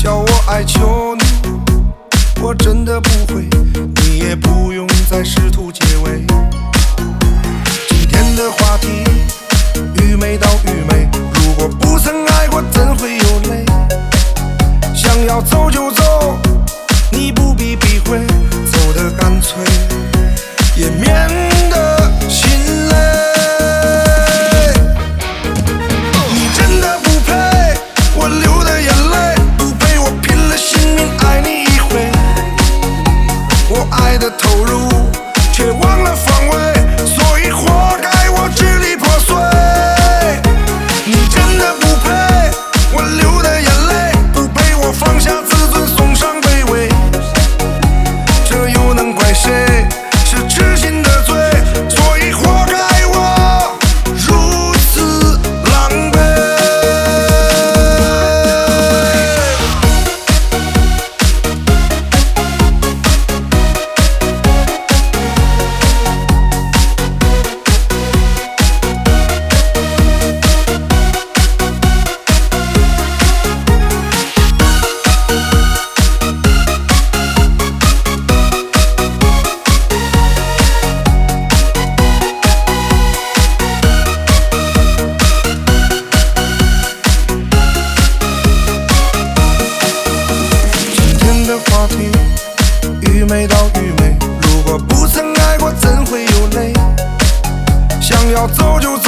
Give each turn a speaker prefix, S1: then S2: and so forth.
S1: 叫我哀求你，我真的不会，你也不用再试图结尾。今天的话题，愚昧到愚昧，如果不曾爱过，怎会有泪？想要走就走，你不必避讳，走得干脆，也免得心累。你真的不配我流的眼泪，不配我拼了性命爱你一回。我爱的投入，却忘了防卫，所以活该我支离破碎。你真的不配我流的眼泪，不配我放下自尊送上卑微。这又能怪谁？是痴心的罪，所以活该我如此狼狈。愚昧到愚昧，如果不曾爱过，怎会有泪？想要走就走。